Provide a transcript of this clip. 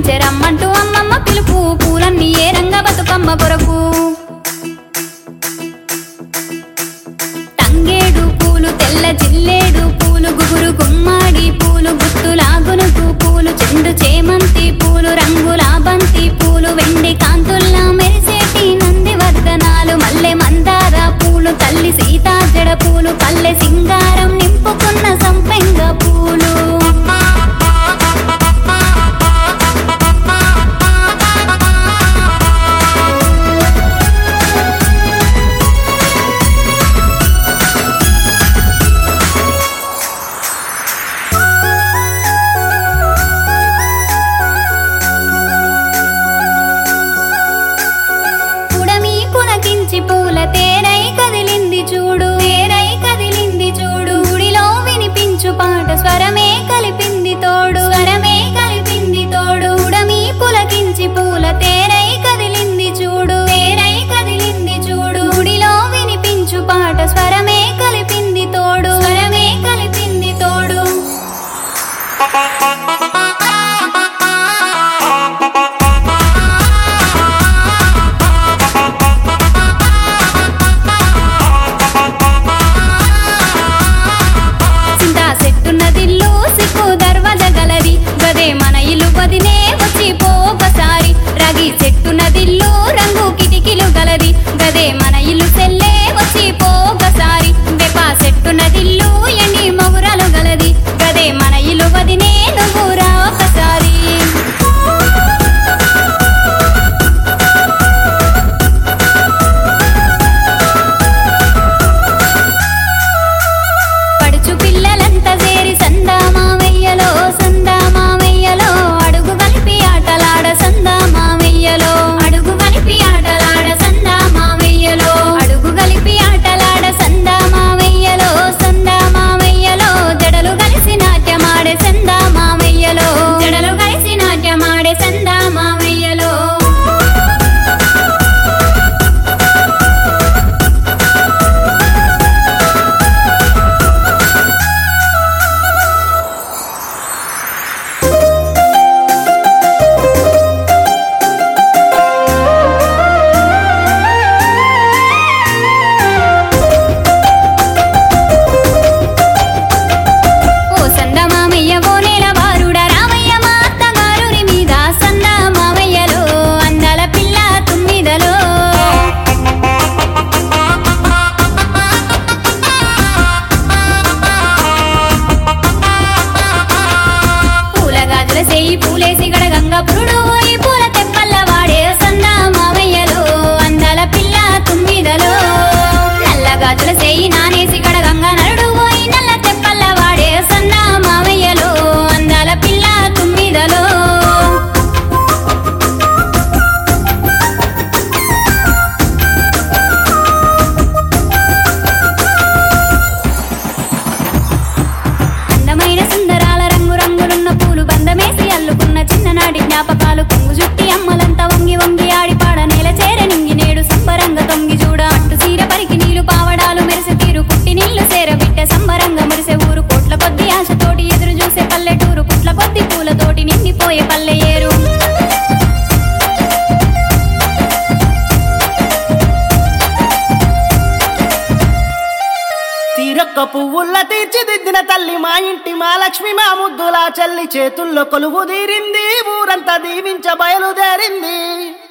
వచ్చెరమ్మంటూ అమ్మమ్మ పిలుపు పూలన్నీ ఏ రంగ బతుకమ్మ కొరకు తంగేడు పూలు తెల్ల జిల్లేడు పూలు గుగురు గుమ్మాడి పూలు గుత్తులాగునుకు పూలు చెండు చేమంతి పూలు రంగుల బంతి పూలు వెండి కాంతుల్లా మెరిసేటి నందివర్ధనాలు మల్లె మందార పూలు తల్లి సీతా జడ పూలు పల్లె సింగారం నింపుకున్న సంపెంగ పూలు పూల తేరై కదిలింది చూడు తేరై కదిలింది చూడు గుడిలో వినిపించు పాట స్వరమే కలిపింది తోడు స్వరమే కలిపింది తోడు ఉడమి పులకించి పూల తేరై కదిలింది చూడు తేరై కదిలింది చూడు గుడిలో వినిపించు పాట స్వరమే కలిపింది తోడు స్వరమే కలిపింది తోడు మన ఇల్లు వదినే వచ్చి పోకసారి రగి చెట్టు నదిల్లు రంగు కిటికీలు గలది గదే మన ఇల్లు సెల్లే వచ్చి పోకసారి వేప చెట్టు నదిల్లు ఎండి మొగురాలు గలది గదే మన ఇల్లు వదినే నువ్వు రా ఒకసారి పడుచు పిల్లలంతా చేరి సందామా వెయ్యలో సందామా అడుగు కలిపి ఆటలాడ సందా మామయ్యలో అడుగు కలిపి ఆటలాడ సందా మామయ్యలో అడుగు కలిపి ఆటలాడ సందా మామయ్యలో సందా మామయ్యలో జడలు కలిసి నాట్యమాడే సందా మామయ్యలో జడలు కలిసి నాట్యమాడే సందా మామయ్యలో చేయి పూలేసి గడగంగ పురుడు ఈ పూల తెప్పల్ల వాడే సందా మామయ్యలో అందాల పిల్ల తుమ్మిదలో నల్ల గాజుల చేయి నానేసి గడగంగ నరుడు ఈ నల్ల తెప్పల్ల వాడే సందా మామయ్యలో అందాల పిల్ల తుమ్మిదలో అందమైన సుందరాల రంగు రంగులున్న పూలు బంధమేసి అల్లుకున్న చిన్ననాటి జ్ఞాపకాలు కొంగు జుట్టి అమ్మలంతా వంగి వంగి ఆడిపాడ నేల చేర నింగి నేడు సంబరంగా తొంగి చూడ అట్టు సీర పరికి నీళ్లు పావడాలు మెరిసే తీరు పుట్టి నీళ్లు సేరబిట్టే సంబరంగా మురిసే ఊరు కోట్ల కొద్ది ఆశతోటి ఎదురు చూసే పల్లెటూరు పుట్ల కొద్ది పూలతోటి నిండిపోయే పల్లె ఏరు తీరొక్క పువ్వుల్ల తీర్చిదిద్దిన తల్లి మా ఇంటి మా లక్ష్మి మా ముద్దులా చల్లి చేతుల్లో కొలువు తీరింది ఊరంతా దీవించ బయలుదేరింది